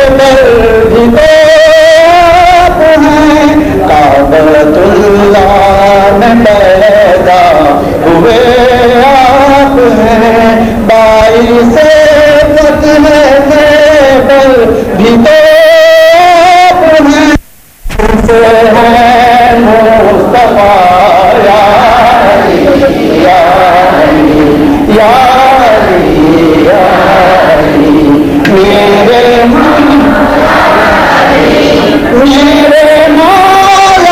در بھی تو آپ ہیں، کعبۃ اللہ میں پیدا ہوئے آپ ہیں، باعث فتح خیبر بھی تو آپ ہیں، سے ہے مصطفیٰ یا علی یا علی یا علی یا علی، میرے مولا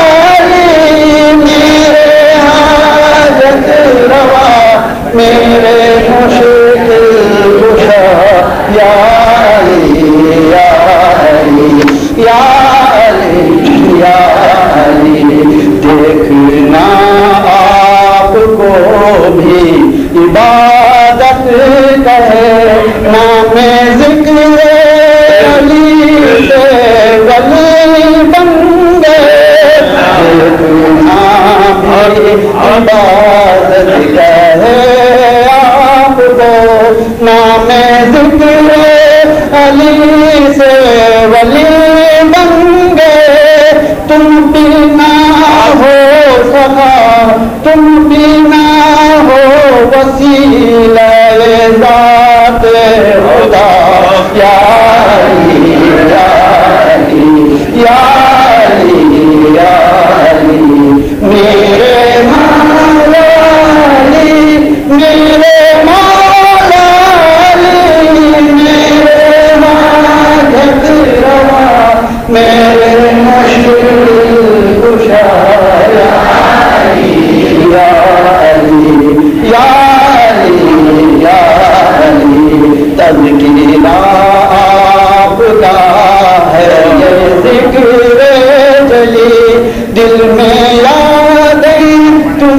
علی، میرے حاجت روا، میرے مشکل کشا یا علی یا علی یا علی یا علی، دیکھنا آپ کو بھی عبادت کہے، نام ذکر علی سے ولی بن گئے، دیکھنا بھی عبادت کہے آپ کو، نام ذکر علی سے ولی بن گئے، تم بھی نہ ہو سکا، تم بھی نہ ہو وسیلہ ذات خدا یا علی یا علی یا علی یا علی، میرے مولا علی، میرے مولا علی، میرے حاجت روا، میرے مشکل کشا یا علی یا علی یا علی یا علی، تذکرہ آپ کا ہے یہ ذکر جلی، دل میں یادیں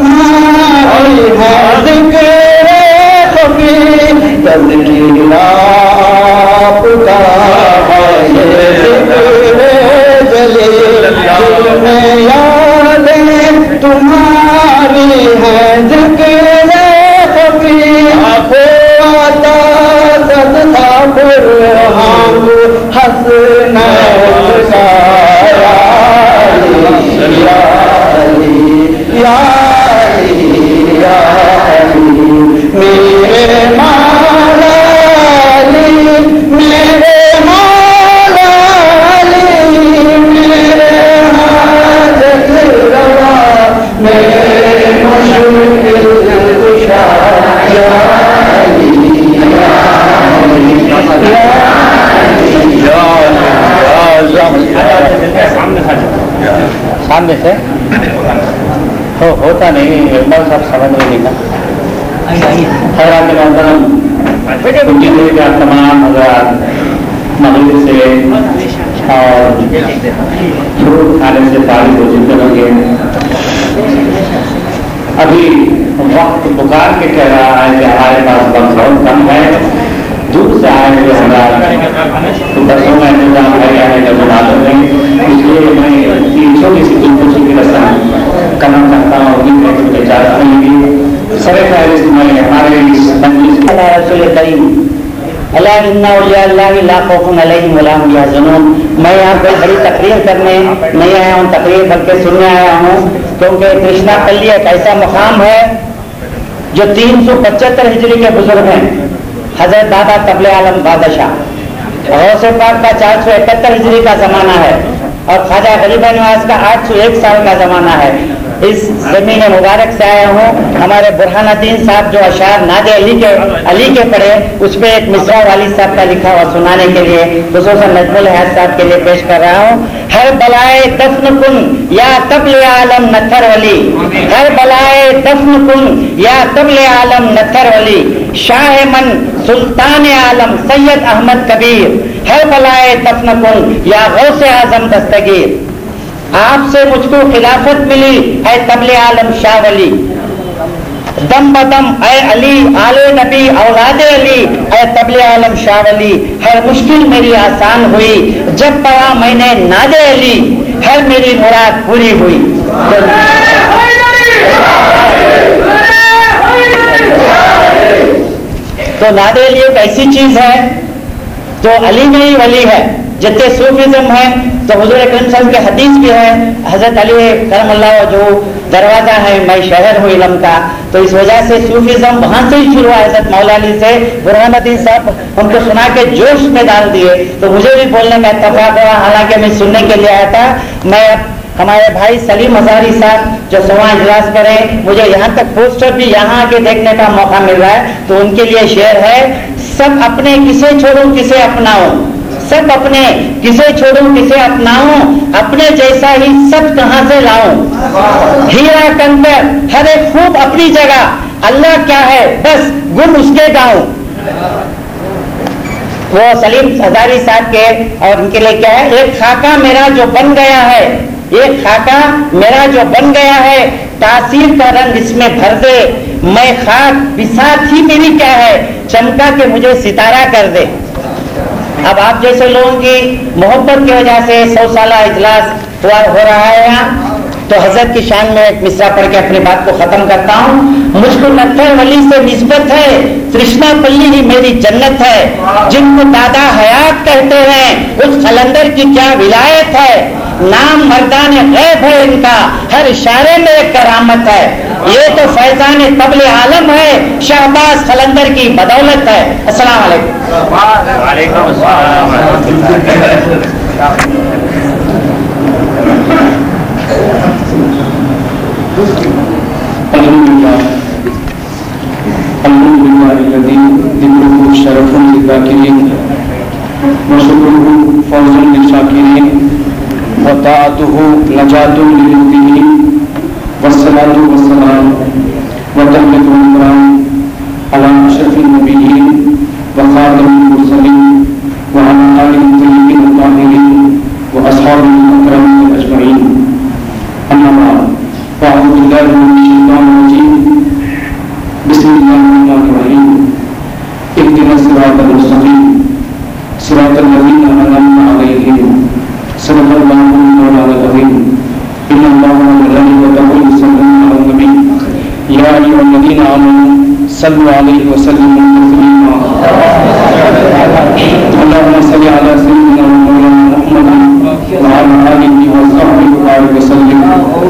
تمہاری ہے ذکر خفی، تذکرہ آپ کا ہے یہ ذکر جلی، دل میں یادیں تمہاری ہے ذکر خفی، ہوتا صدقہ برہان حسن کا یا علی یا علی یا علی یا علی، میرے مولا علی، میرے مولا علی، میرے حاجت روا، میرے مشکل کشا یا علی یا علی یا سامنے سے ہوتا نہیں، اقبال صاحب سمجھ میں نہیں تھا۔ حضرات محترم، جتنے کا تمام حضرات مغرب سے اور فروٹ کھانے سے فارغ ہو چکے ہوں گے، ابھی وقت پکار کے کہہ رہا ہے کہ ہمارے پاس وقت بہت کم ہے، دور سے آئے ہوئے حضرات تو بسوں کا انتظام ہے یا نہیں تو معلوم نہیں، اس لیے میں تین چھوٹی سی دلخوشی کی رسم کرنا چاہتا ہوں، امید ہے کہ اجازت نہیں گی۔ سر فہرست میں ہمارے اس مجلس رسول کریم الا ان اولیاء اللہ لا خوف علیہم ولا هم یحزنون، میں یہاں کوئی بڑی تقریر کرنے نہیں آیا ہوں، تقریر بلکہ سننے آیا ہوں، کیونکہ کرشنا پلی ایک ایسا مقام ہے جو 375 ہجری کے بزرگ ہیں، حضرت دادا طبل عالم بادشاہ غوث پاک کا 471 ہجری کا زمانہ ہے، اور خواجہ غریب نواز کا 801 سال کا زمانہ ہے۔ اس زمین مبارک سے آیا ہوں، ہمارے برہان الدین صاحب جو اشعار ناد علی کے پڑھے، اس پہ ایک مصرع والد صاحب کا لکھا ہوا سنانے کے لیے خصوصاً نجم الحیات صاحب کے لیے پیش کر رہا ہوں۔ ہر بلائے دفن کن یا طبل عالم نتھر ولی، ہر بلائے دفن کن یا طبل عالم نتھر ولی، شاہ من سلطان عالم سید احمد کبیر، ہر بلائے دفن کن یا غوث اعظم دستگیر، آپ سے مجھ کو خلافت ملی اے طبل عالم شاہ ولی، دم بدم اے علی آل نبی اولاد علی اے طبل عالم شاہ ولی، ہر مشکل میری آسان ہوئی جب پڑھا میں نے ناد علی، ہر میری مراد پوری ہوئی۔ تو ناد علی ایک ایسی چیز ہے تو علی میں ہی ولی ہے. جتنے صوفیزم ہے تو حضور اکرم صلی اللہ علیہ وسلم کی حدیث بھی ہے, حضرت علی کرم اللہ جو دروازہ ہے, میں شہر ہوں علم کا. تو اس وجہ سے صوفیزم وہاں سے ہی شروع ہوا. حضرت مولا علی سے برہان الدین صاحب ان کو سنا کے جوش میں ڈال دیے. تو مجھے بھی بولنے کا اتفاق ہوا, حالانکہ میں سننے کے لیے آیا تھا. میں ہمارے بھائی سلیم ہزاری صاحب جو سوا اجلاس کریں, مجھے یہاں تک پوسٹر بھی یہاں کے دیکھنے کا موقع مل رہا ہے, تو ان کے لیے شعر ہے. سب اپنے کسے چھوڑوں کسے اپناؤں, سب اپنے کسے چھوڑوں کسے اپناؤں, اپنے جیسا ہی سب کہاں سے لاؤں. ہیرا کنکر ہر ایک خوب اپنی جگہ, اللہ کیا ہے بس گن اس کے گاؤں. وہ سلیم ہزاری صاحب کے اور ان کے لیے کیا ہے, ایک خاکہ میرا جو بن گیا ہے, ایک خاکہ میرا جو بن گیا ہے, تاثیر کا رنگ اس میں بھر دے. میں خاک بساط ہی میری کیا ہے, چمکا کے مجھے ستارہ کر دے. اب آپ جیسے لوگوں کی محبت کی وجہ سے 100 سالہ اجلاس ہو رہا ہے یہاں, تو حضرت کی شان میں ایک مصرع پڑھ کے اپنی بات کو ختم کرتا ہوں. مجھ کو نتھر ولی سے نسبت ہے, ترشنا پلی ہی میری جنت ہے. جن کو دادا حیات کہتے ہیں, اس قلندر کی کیا ولایت ہے. نام مردان غیب ہے ان کا, ہر اشارے میں ایک کرامت ہے. یہ تو فیضان طبل عالم ہے, شہباز قلندر کی بدولت ہے. السلام علیکم. وعلیکم السلام ورحمۃ اللہ. الحمد لله الذي ذكره شرف للذاكرين وشكره فوز للشاكرين وطاعته نجاة للمؤمنين والصلاة والسلام وتحمد الإكرام على أشرف النبيين وخاتم المرسلين وعلى آله الطيبين الطاهرين وأصحابه الأكرمين أجمعين. أما بعد, فأعوذ بالله من الشيطان الرجيم. بسم الله الرحمن الرحيم. اهدنا الصراط المستقيم صراط الذين أنعمت عليهم صدق الله مولانا العظيم. إن الله وملائكته يصلون على النبي يا أيها الذين آمنوا صلوا عليه وسلموا تسليما. اللهم صل على سيدنا مولانا محمد وعلى آله وصحبه وبارك وسلم.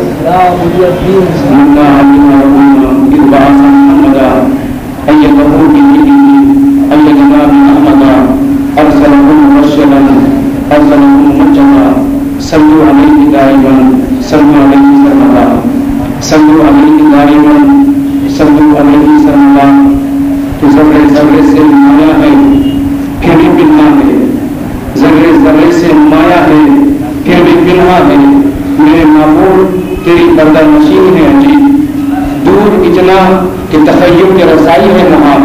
منا علمنا ربنا إذ بعث محمدا أيده بدينه أيدنا بأحمدا أرسله مبشرا أرسله ممجدا. صلوا عليه دائما صلوا عليه سرمدا. صلوا عليه دائما صلوا عليه سرمدا. تو ذرے ذرے سے مایا ہے پھر بھی پنہا ہے, ذرے ذرے سے مایا ہے پھر بھی پنہا ہے. میرے معبود تیری پردہ نشین ہے عجیب, دور اتنا کہ تخیل کے رسائی ہے محال,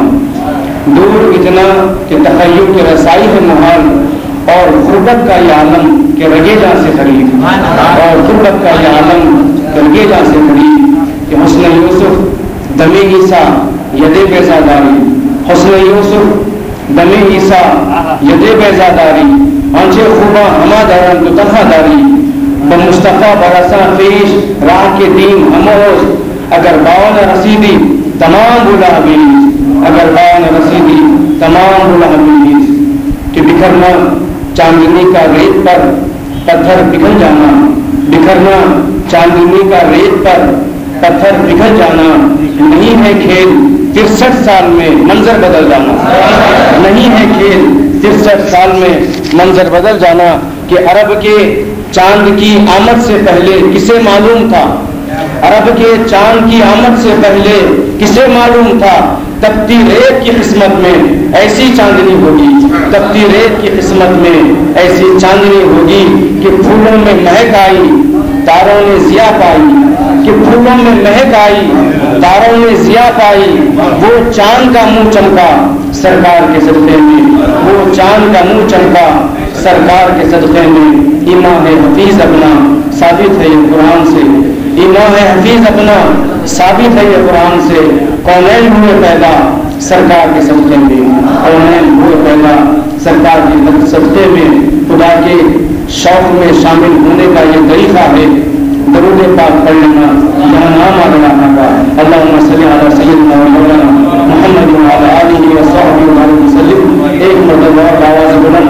دور اتنا کہ تخیل کے رسائی ہے محال. اور غربت کا یہ عالم کہ رگے جان سے قریب, اور غربت کا یہ عالم کہ رگے جان سے قریب. کہ حسن یوسف دم عیسیٰ ید بیزاداری, حسن یوسف دم عیسیٰ ید بیزاداری. آنچے خوبا ہما دارن تو تنہا داری, بمصطفیٰ برسا پیش راہ کے دین ہموز. اگر باون رسیدی تمام بولا حبیز, اگر باون رسیدی تمام بولا حبیز. کہ بکھرنا چاندنی کا ریت پر پتھر پگھل جانا, بکھرنا چاندنی کا ریت پر پتھر پگھل جانا. نہیں ہے کھیل 63 سال میں منظر بدل جانا, نہیں ہے کھیل 63 سال میں منظر بدل جانا. کہ عرب کے چاند کی آمد سے پہلے کسے معلوم تھا, عرب کے چاند کی آمد سے پہلے کسے معلوم تھا. تپتی ریت کی قسمت میں ایسی چاندنی ہوگی, تپتی ریت کی قسمت میں ایسی چاندنی ہوگی. کہ پھولوں میں مہک آئی تاروں نے ضیا پائی, کہ پھولوں میں مہک آئی تاروں نے ضیا پائی. وہ چاند کا منہ چمکا سرکار کے صدقے میں, وہ چاند کا منہ چمکا سرکار کے صدقے میں. ایمان حفیظ اپنا ثابت ہے یہ قرآن سے, ایمان حفیظ اپنا ثابت ہے یہ قرآن سے. کونین ہوئے پیدا سرکار کے صدقے میں, کونین ہوئے پیدا سرکار کے صدقے میں. خدا کے شوق میں شامل ہونے کا یہ طریقہ ہے درود پاک پڑھ لینا, یہاں نام آنا کا. اللہم صلی علی سیدنا مولانا محمد وعلی آلہ وصحبہ وسلم. ایک مرتبہ آواز بلند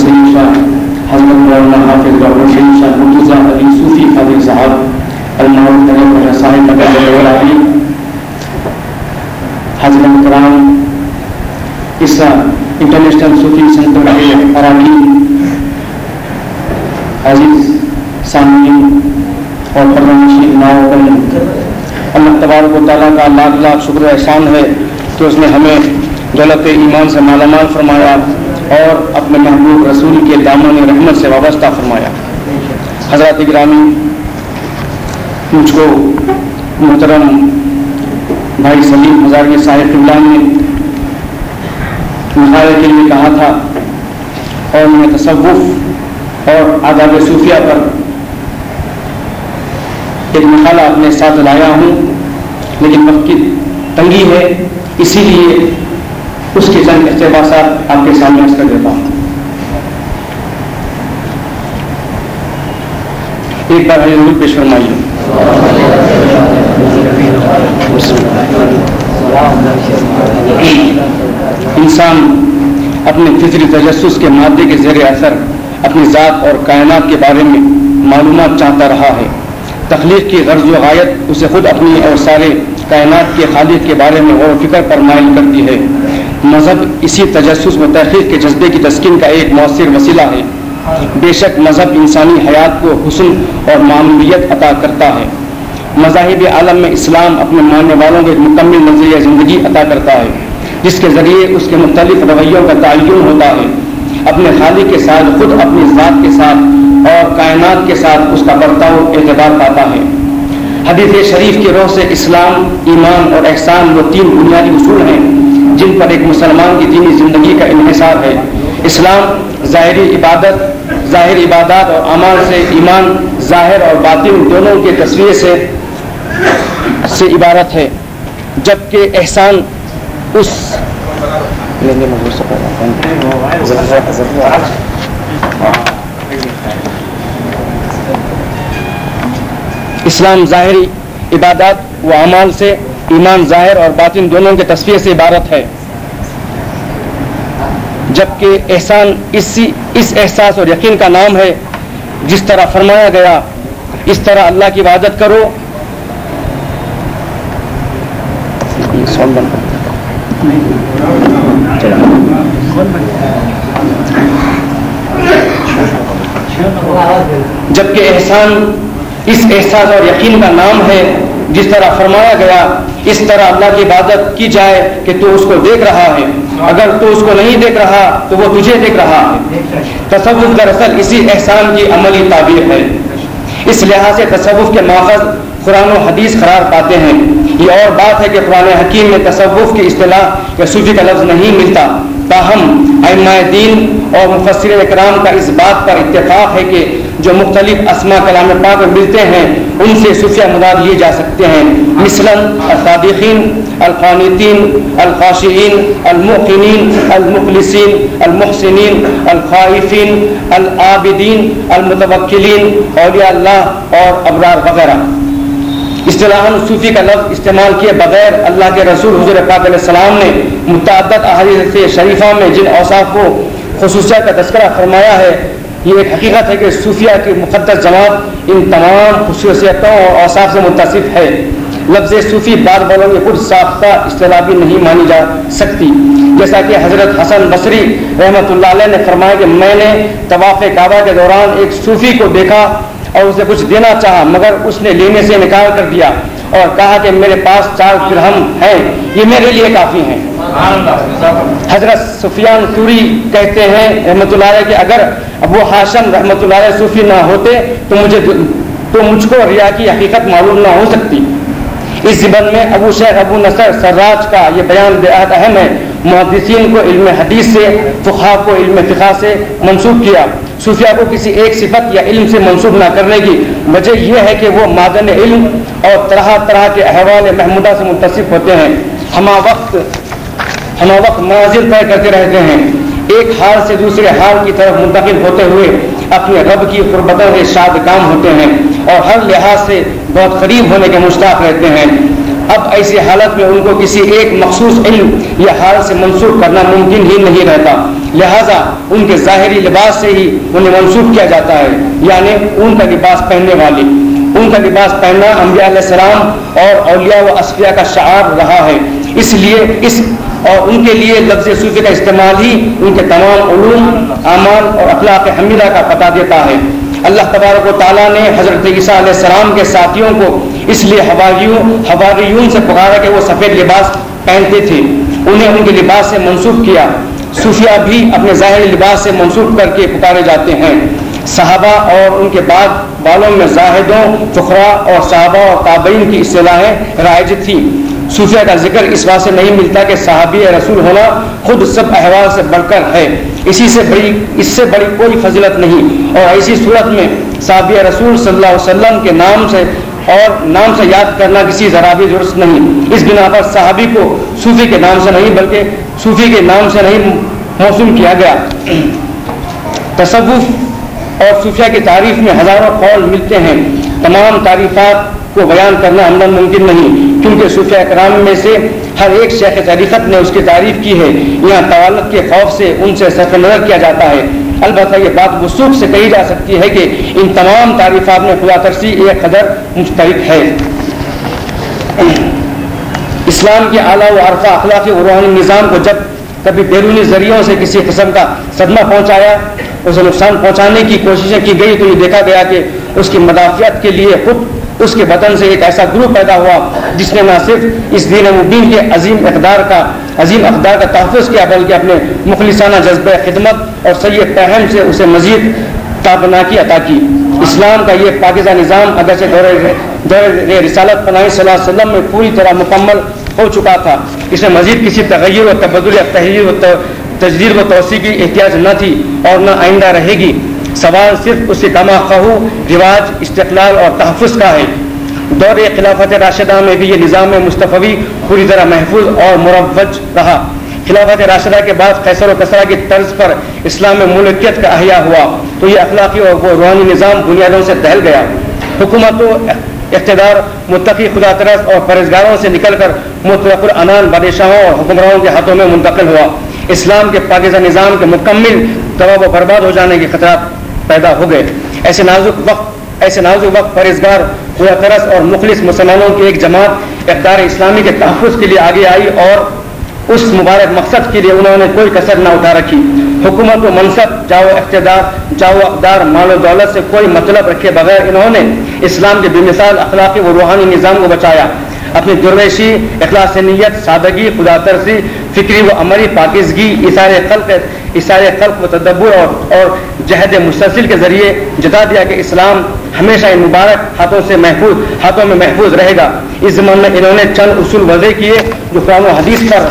سید شاہ حضرت مولانا حافظ ڈاکٹر شہید شاہ مرتضیٰ علی صوفی قادری صاحب المعروف طریقہ صاحب مدد علی حضرت کرام اس انٹرنیشنل صوفی سینٹر کے اراکین، عزیز سامعین اور پرنشین ناؤبن، اللہ تبارک و تعالیٰ کا لاکھ لاکھ شکر و احسان ہے کہ اس نے ہمیں دولت ایمان سے مالا مال فرمایا اور اپنے محبوب رسول کے دامن رحمت سے وابستہ فرمایا۔ حضرات گرامی، مجھ کو محترم بھائی سلیم ہزاروی صاحب قبلہ نے مطالعے کے لیے کہا تھا اور میں تصوف اور آداب صوفیہ پر ایک مقالہ اپنے ساتھ لایا ہوں، لیکن وقت کی تنگی ہے، اسی لیے اس کے چند اقتباسات آپ کے سامنے عرض کر دیتا ہوں۔ ایک بار حضور پیش فرمائیے۔ انسان اپنے فطری تجسس کے مادے کے زیر اثر اپنی ذات اور کائنات کے بارے میں معلومات چاہتا رہا ہے۔ تخلیق کی غرض و غایت اسے خود اپنی اور سارے کائنات کے خالق کے بارے میں غور و فکر پر مائل کرتی ہے۔ مذہب اسی تجسس و تحقیق کے جذبے کی تسکین کا ایک مؤثر وسیلہ ہے۔ بے شک مذہب انسانی حیات کو حسن اور معمولیت عطا کرتا ہے۔ مذاہب عالم میں اسلام اپنے ماننے والوں کو ایک مکمل نظریہ زندگی عطا کرتا ہے، جس کے ذریعے اس کے مختلف رویوں کا تعین ہوتا ہے۔ اپنے خالق کے ساتھ خود اپنی ذات کے ساتھ اور کائنات کے ساتھ اس کا برتاؤ اعتبار پاتا ہے۔ حدیث شریف کی روح سے اسلام، ایمان اور احسان وہ تین بنیادی اصول ہیں جن پر ایک مسلمان کی دینی زندگی کا انحصار ہے۔ اسلام ظاہر عبادات اور اعمال سے، ایمان ظاہر اور باطن دونوں کے تصویر سے عبارت ہے، جبکہ احسان اسلام ظاہری عبادات و اعمال سے، ایمان ظاہر اور باطن دونوں کے تصفیہ سے عبارت ہے، جبکہ احسان اس احساس اور یقین کا نام ہے۔ جس طرح فرمایا گیا اس طرح اللہ کی عبادت کرو، جبکہ احسان اس احساس اور یقین کا نام ہے۔ جس طرح فرمایا گیا اس طرح اللہ کی عبادت کی جائے کہ تو اس کو دیکھ رہا ہے، اگر تو اس کو نہیں دیکھ رہا تو وہ تجھے دیکھ رہا ہے۔ تصوف دراصل اسی احسان کی عملی تعبیر ہے۔ اس لحاظ سے تصوف کے ماخذ قرآن و حدیث قرار پاتے ہیں۔ یہ اور بات ہے کہ قرآن حکیم میں تصوف کی اصطلاح یا صوفی کا لفظ نہیں ملتا، تاہم ائمہ دین اور مفسرین کرام کا اس بات پر اتفاق ہے کہ جو مختلف اسماء کلام پاک میں ملتے ہیں ان سے صوفیہ مراد لیے جا سکتے ہیں، مثلاً الصادقین، القانتین، الخاشعین، الموقنین، المخلصین، المحسنین، الخائفین، العابدین، المتوکلین، اولیاء اللہ اور ابرار وغیرہ۔ اصطلاحاً صوفی کا لفظ استعمال کیے بغیر اللہ کے رسول حضور پاک علیہ السلام نے متعدد احادیث شریفہ میں جن اوصاف کو خصوصیات کا تذکرہ فرمایا ہے، یہ ایک حقیقت ہے کہ صوفیہ کی مقدس جماعت ان تمام خصوصیتوں اور اوصاف سے متصف ہے۔ لفظ صوفی بعض والوں کی خود ساختہ اصطلاح بھی نہیں مانی جا سکتی، جیسا کہ حضرت حسن بصری رحمۃ اللہ علیہ نے فرمایا کہ میں نے طواف کعبہ کے دوران ایک صوفی کو دیکھا اور اسے کچھ دینا چاہا، مگر اس نے لینے سے انکار کر دیا اور کہا کہ میرے پاس 4 درہم ہیں، یہ میرے لیے کافی ہیں۔ حضرت سفیان ثوری کہتے ہیں رحمۃ اللہ علیہ کہ اگر ابو ہاشم رحمۃ اللہ علیہ صوفی نہ ہوتے تو مجھ کو ریا کی حقیقت معلوم نہ ہو سکتی۔ اس ضمن میں ابو شیخ ابو نصر سراج کا یہ بیان بےحد اہم ہے۔ محدثین کو علم حدیث سے، فقہا کو علم فقہ سے منسوب کیا۔ صوفیہ کو کسی ایک صفت یا علم سے منسوب نہ کرنے کی وجہ یہ ہے کہ وہ معدن علم اور طرح طرح کے احوال محمودہ سے متصف ہوتے ہیں، ہمہ وقت منازل طے کرتے رہتے ہیں، ایک حال سے دوسرے حال کی طرف منتقل ہوتے ہوئے اپنے رب کی قربتوں سے شاد کام ہوتے ہیں اور ہر لحاظ سے بہت قریب ہونے کے مشتاق رہتے ہیں۔ اب ایسی حالت میں ان کو کسی ایک مخصوص علم یا حال سے منسوب کرنا ممکن ہی نہیں رہتا، لہذا ان کے ظاہری لباس سے ہی انہیں منسوب کیا جاتا ہے، یعنی ان کا لباس پہننے والے۔ ان کا لباس پہننا انبیاء علیہ السلام اور اولیاء و اصفیاء کا شعار رہا ہے، اس لیے اور ان کے لیے لفظ صوفی کا استعمال ہی ان کے تمام علوم، اعمال اور اخلاق حمیدہ کا پتہ دیتا ہے۔ اللہ تبارک و تعالیٰ نے حضرت عیسیٰ علیہ السلام کے ساتھیوں کو اس لیے حواریون سے پکارا کہ وہ سفید لباس پہنتے تھے، انہیں ان کے لباس سے منسوب کیا۔ صوفیہ بھی اپنے ظاہری لباس سے منسوب کر کے پکارے جاتے ہیں۔ صحابہ اور ان کے بعد والوں میں زاہدوں، فقراء اور صحابہ اور تابعین کی اصطلاحیں رائج تھیں۔ صوفیہ کا ذکر اس بات سے نہیں ملتا کہ صحابی رسول ہونا خود سب احوال سے بڑھ کر ہے، اس سے بڑی کوئی فضیلت نہیں، اور ایسی صورت میں صحابی رسول صلی اللہ علیہ وسلم کے نام سے یاد کرنا کسی ذرا بھی درست نہیں۔ اس بنا پر صحابی کو صوفی کے نام سے نہیں بلکہ صوفی کے نام سے نہیں موسوم کیا گیا۔ تصوف اور صوفیہ کی تعریف میں ہزاروں قول ملتے ہیں، تمام تعریفات کو بیان کرنا عملاً ممکن نہیں، کیونکہ صوفیہ کرام میں سے ہر ایک شیخ طریقت نے اس کی تعریف کی ہے۔ یہاں طوالت کے خوف سے ان سے صرف نظر کیا جاتا ہے، البتہ یہ بات وثوق سے کہی جا سکتی ہے کہ ان تمام تعریفات میں خدا ترسی ایک قدر مشترک ہے۔ اسلام کے اعلیٰ و عرفہ اخلاقی و روحانی نظام کو جب کبھی بیرونی ذریعوں سے کسی قسم کا صدمہ پہنچایا، اسے نقصان پہنچانے کی کوششیں کی گئی، تو یہ دیکھا گیا کہ اس کی مدافعت کے لیے خود اس کے بدن سے ایک ایسا گروپ پیدا ہوا جس نے نہ صرف اس دین مبین کے عظیم اقدار کا تحفظ کیا بلکہ اپنے مخلصانہ جذبہ خدمت اور سید فہم سے اسے مزید تابناکی عطا کی۔ اسلام کا یہ پاکیزہ نظام اگرچہ دور رسالت پناہی صلی اللہ علیہ وسلم میں پوری طرح مکمل ہو چکا تھا، اس میں مزید کسی تغیر و تبدل یا تحریر و تجدید و توسیع کی احتیاج نہ تھی اور نہ آئندہ رہے گی۔ سوال صرف اس کے کما خواہ رواج، استقلال اور تحفظ کا ہے۔ دور خلافت راشدہ میں بھی یہ نظام مصطفی پوری طرح محفوظ اور مروج رہا۔ خلافت راشدہ کے بعد قیصر و کسریٰ کی طرز پر اسلام میں ملکیت کا احیاء ہوا تو یہ اخلاقی اور روحانی نظام بنیادوں سے دہل گیا۔ حکومت و اقتدار متقی خدا ترس اور پرہیزگاروں سے نکل کر مطلق العنان بادشاہوں اور حکمرانوں کے ہاتھوں میں منتقل ہوا۔ اسلام کے پاکیزہ نظام کے مکمل تباہ و برباد ہو جانے کے خطرات پیدا ہو گئے۔ ایسے نازک وقت پرہیزگار خدا ترس اور مخلص مسلمانوں کی ایک جماعت اقدار اسلامی کے تحفظ کے لیے آگے آئی اور اس مبارک مقصد کے لیے انہوں نے کوئی کسر نہ اٹھا رکھی۔ حکومت و منصب، جاؤ اقدار، مال و دولت سے کوئی مطلب رکھے بغیر انہوں نے اسلام کے بے مثال اخلاقی و روحانی نظام کو بچایا۔ اپنی درویشی، اخلاص نیت، سادگی، خدا ترسی، فکری و عملی پاکیزگی، اثار خلق و تدبر اور جہد مستسل کے ذریعے جتا دیا کہ اسلام ہمیشہ ان مبارک ہاتھوں میں محفوظ رہے گا۔ اس زمان میں انہوں نے چند اصول وضع کیے جو قرآن و حدیث پر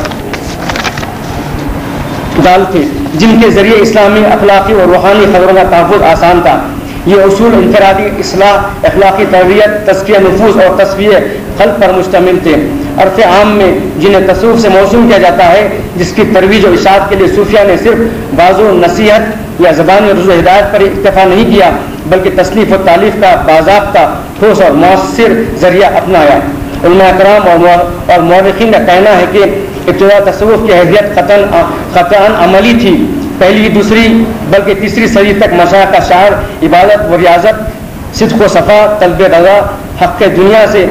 دال تھے، جن کے ذریعے اسلامی اخلاقی اور روحانی خبروں کا تحفظ آسان تھا۔ یہ اصول انفرادی اصلاح، اخلاقی تربیت، تزکیہ نفوس اور تصفیہ قلب پر مشتمل تھے۔ عرف عام میں جنہیں تصوف سے موسوم کیا جاتا ہے، جس کی ترویج و اشاعت کے لیے صوفیہ نے صرف واضح و نصیحت یا زبانی رجوع ہدایت پر اکتفا نہیں کیا بلکہ تصنیف و تالیف کا باضابطہ، ٹھوس اور مؤثر ذریعہ اپنایا۔ علماء کرام اور مورخین کا کہنا ہے کہ ابتدا تصوف کی حیثیت قطعاً عملی تھی۔ پہلی، دوسری بلکہ تیسری صدی تک مشائخ کا شعار عبادت و ریاضت، صدق و صفا، طلب رضا حق دنیا سے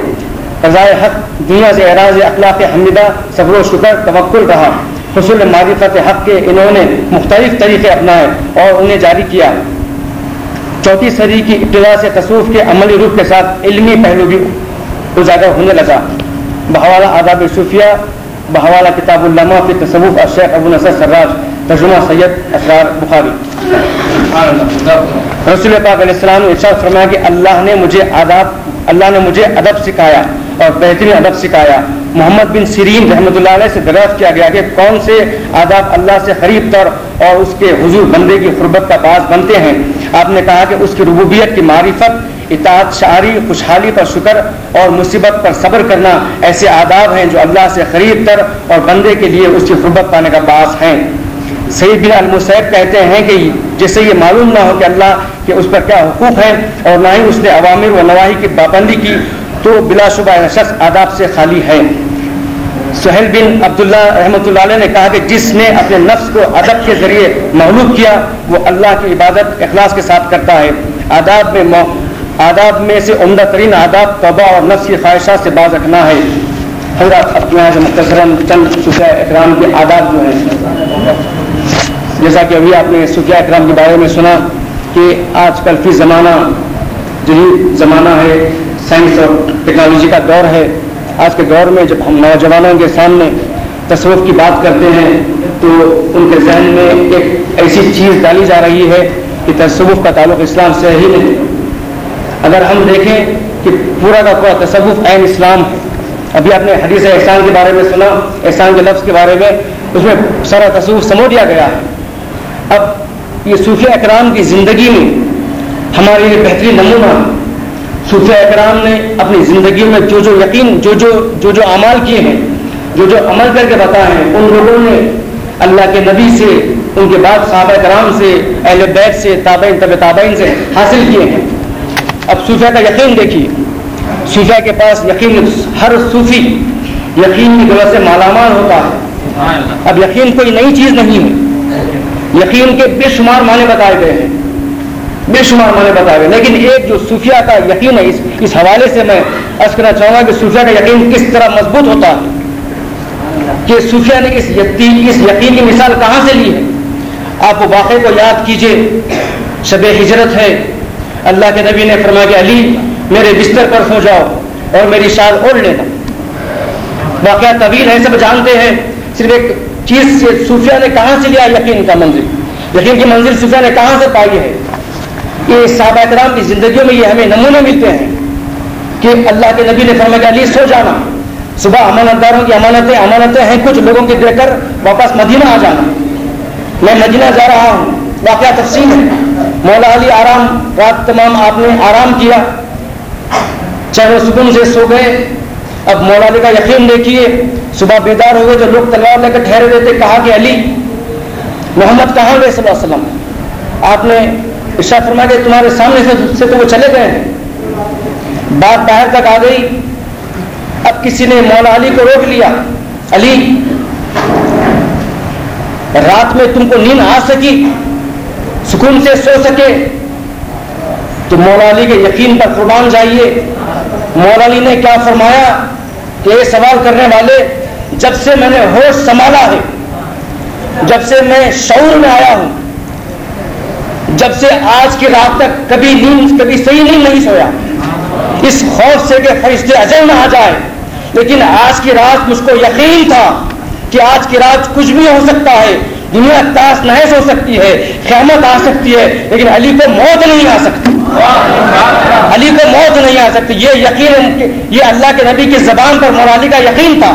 اعراض اخلاق حمیدہ، صبر و شکر، توکل رہا۔ حصول معرفت حق کے انہوں نے مختلف طریقے اپنائے اور انہیں جاری کیا۔ چوتھی صدی کی ابتدا سے تصوف کے عملی روح کے ساتھ علمی پہلو بھی اجاگر ہونے لگا۔ بحوالہ آداب صوفیہ، بحوالہ کتاب اللمہ فی تصوف الشیخ ابو نصر سراج، ترجمہ سید اسرار بخاری۔ رسول پاک علیہ السلام نے ارشاد فرمایا کہ اللہ نے مجھے ادب سکھایا اور بہترین ادب سکھایا۔ محمد بن سیرین رحمۃ اللہ علیہ سے دریافت کیا گیا کہ کون سے آداب اللہ سے قریب تر اور اس کے حضور بندے کی قربت کا باعث بنتے ہیں؟ آپ نے کہا کہ اس کی ربوبیت کی معرفت، اطاعت شعاری، خوشحالی پر شکر اور مصیبت پر صبر کرنا ایسے آداب ہیں جو اللہ سے قریب تر اور بندے کے لیے اس کی قربت پانے کا باعث ہیں۔ سعید بن المسیب کہتے ہیں کہ جسے یہ معلوم نہ ہو کہ اللہ کے اس پر کیا حقوق ہیں اور نہ ہی اس نے اوامر و نواہی کی پابندی کی، تو بلا شبہ شخص آداب سے خالی ہے۔ سہیل بن عبداللہ رحمۃ اللہ علیہ نے کہا کہ جس نے اپنے نفس کو ادب کے ذریعے مغلوب کیا وہ اللہ کی عبادت اخلاص کے ساتھ کرتا ہے۔ آداب میں سے عمدہ ترین آداب توبہ اور نفس کی خواہشات سے باز رکھنا ہے۔ حضرات اب یہاں سے مختصراً چند صوفیاء اکرام کے آداب جو ہیں، جیسا کہ ابھی آپ نے صوفیاء اکرام کے بارے میں سنا کہ آج کل فی زمانہ جدید زمانہ ہے، سائنس اور ٹیکنالوجی کا دور ہے۔ آج کے دور میں جب ہم نوجوانوں کے سامنے تصوف کی بات کرتے ہیں تو ان کے ذہن میں ایک ایسی چیز ڈالی جا رہی ہے کہ تصوف کا تعلق اسلام سے ہی نہیں۔ اگر ہم دیکھیں کہ پورا کا پورا تصوف عین اسلام ہے۔ ابھی آپ نے حدیث احسان کے بارے میں سنا، احسان کے لفظ کے بارے میں، اس میں سارا تصوف سمو دیا گیا ہے۔ اب یہ صوفیاء اکرام کی زندگی میں ہمارے لیے بہترین نمونہ، صوفیاء اکرام نے اپنی زندگی میں جو یقین جو اعمال کیے ہیں، جو عمل کر کے بتائے ہیں، ان لوگوں نے اللہ کے نبی سے، ان کے بعد صحابہ کرام سے، اہل بیت سے، تابعین تبع تابعین سے حاصل کیے ہیں۔ اب صوفیاء کا یقین دیکھیے، صوفیاء کے پاس یقین، ہر صوفی یقین کی دولت سے مالا مال ہوتا ہے۔ اب یقین کوئی نئی چیز نہیں ہے، یقین کے بے شمار معنی بتائے گئے ہیں، بے شمار معنی بتائے گئے، لیکن ایک جو صوفیاء کا یقین ہے، اس حوالے سے میں عرض کرنا چاہوں گا کہ صوفیاء کا یقین کس طرح مضبوط ہوتا ہے، کہ صوفیاء نے اس یقین کی مثال کہاں سے لی ہے۔ آپ وہ واقعے کو یاد کیجئے، شب ہجرت ہے، اللہ کے نبی نے فرمایا کہ علی میرے بستر پر سو جاؤ اور میری شال اوڑھ لینا۔ واقعہ طویل ہے، سب جانتے ہیں، صرف ایک چیز سے صوفیاء نے کہاں سے لیا یقین کا منزل، یقین کی منزل صوفیاء نے کہاں سے پائی ہے۔ یہ صحابہ کرام کی زندگیوں میں یہ ہمیں نمونے ملتے ہیں کہ اللہ کے نبی نے فرمایا کہ علی سو جانا، صبح امانت داروں کی امانتیں ہیں کچھ لوگوں کے دے کر واپس مدینہ آ جانا، میں مدینہ جا رہا ہوں۔ واقعہ تفصیل ہے، مولا علی آرام، رات تمام آپ نے آرام کیا، چین و سکون سے سو گئے۔ اب مولا علی کا یقین دیکھیے، صبح بیدار ہوئے تو لوگ تلوار لے کر ٹھہرے ہوئے تھے، کہا کہ علی محمد کہاں گئے صلی اللہ علیہ وسلم؟ آپ نے ارشاد فرمایا کہ تمہارے سامنے سے تو وہ چلے گئے ہیں۔ بات باہر تک آ گئی، اب کسی نے مولا علی کو روک لیا، علی رات میں تم کو نیند آ سکی، سکون سے سو سکے؟ تو مولا علی کے یقین پر قربان جائیے، مولا علی نے کیا فرمایا کہ یہ سوال کرنے والے، جب سے میں نے ہوش سنبھالا ہے، جب سے میں شعور میں آیا ہوں، جب سے آج کی رات تک کبھی صحیح نیند نہیں سویا، اس خوف سے کہ فرشتے اجل نہ آ جائے، لیکن آج کی رات مجھ کو یقین تھا کہ آج کی رات کچھ بھی ہو سکتا ہے، دنیا تاس نحس ہو سکتی ہے، قیامت آ سکتی ہے، لیکن علی کو موت نہیں آ سکتی، علی کو موت نہیں آ سکتی۔ یہ یقین، یہ اللہ کے نبی کی زبان پر مولا علی کا یقین تھا۔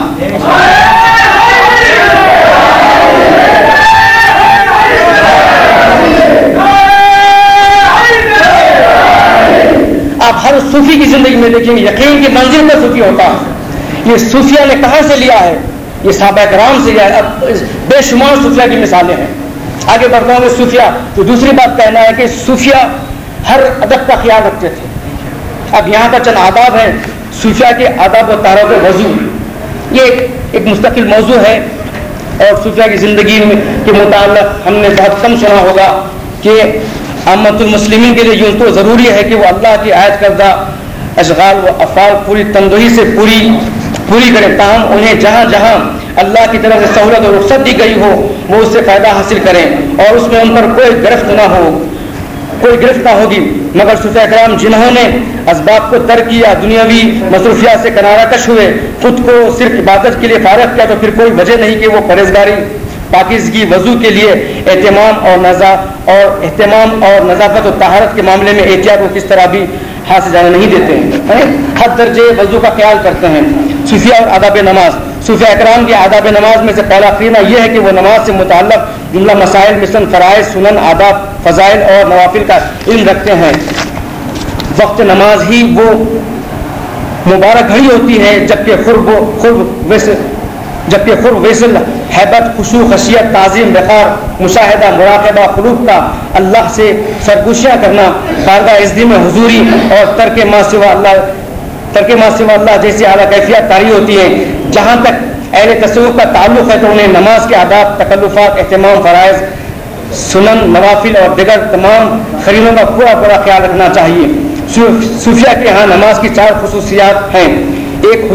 آپ ہر صوفی کی زندگی میں دیکھیں گے یقین کی منزل پر صوفی ہوتا ہے۔ یہ صوفیاء نے کہاں سے لیا ہے؟ یہ صحابہ کرام سے لیا ہے۔ اب بے شمار صوفیاء کی مثالیں ہیں، آگے بڑھتا ہوں۔ صوفیاء تو دوسری بات کہنا ہے کہ صوفیاء ہر ادب کا خیال رکھتے تھے۔ اب یہاں پر چند آداب ہیں، صوفیاء کے آداب و طہارت وضو، یہ ایک مستقل موضوع ہے، اور صوفیاء کی زندگی کے متعلق ہم نے بہت کم سنا ہوگا کہ عامت المسلمین کے لیے یوں تو ضروری ہے کہ وہ اللہ کی عائد کردہ اشغال و افعال پوری تندہی سے پوری کریں، تاہم انہیں جہاں جہاں اللہ کی طرف سے سہولت اور رخصت دی گئی ہو وہ اس سے فائدہ حاصل کریں، اور اس میں ان پر کوئی گرفت نہ ہوگی۔ مگر صوفیاء کرام جنہوں نے اسباب کو ترک کیا، دنیاوی مصروفیات سے کنارہ کش ہوئے، خود کو صرف عبادت کے لیے فارغ کیا، تو پھر کوئی وجہ نہیں کہ وہ پرہیزگاری، پاکیزگی، وضو کے لیے اہتمام اور نظافت و طہارت کے معاملے میں احتیاط کو کس طرح بھی ہاتھ سے جانے نہیں دیتے ہیں، ہر درجے وضو کا خیال کرتے ہیں۔ صوفیاء اور آداب نماز، صوفیاء اکرام کے آداب نماز میں سے پہلا قرینہ یہ ہے کہ وہ نماز سے متعلق جملہ مسائل مثل فرائض، سنن، آداب، فضائل اور نوافل کا علم رکھتے ہیں۔ وقت نماز ہی وہ مبارک گھڑی ہوتی ہے جبکہ قرب وصل، ہیبت، خشوع، خشیت، تعظیم، وقار، مشاہدہ، مراقبہ، قلوب کا اللہ سے سرگوشیاں کرنا، بارگاہ عزت میں حضوری اور ترک ما سوا اللہ ترک ما سوا اللہ جیسی اعلیٰ کیفیت طاری ہوتی ہیں. جہاں تک اہل تصوف کا تعلق ہے تو انہیں نماز کے آداب، تکلفات، اہتمام، فرائض، سنن، نوافل اور دیگر تمام خریدوں کا پورا خیال رکھنا چاہیے. صوفیہ کے ہاں نماز کی 4 خصوصیات ہیں. ایک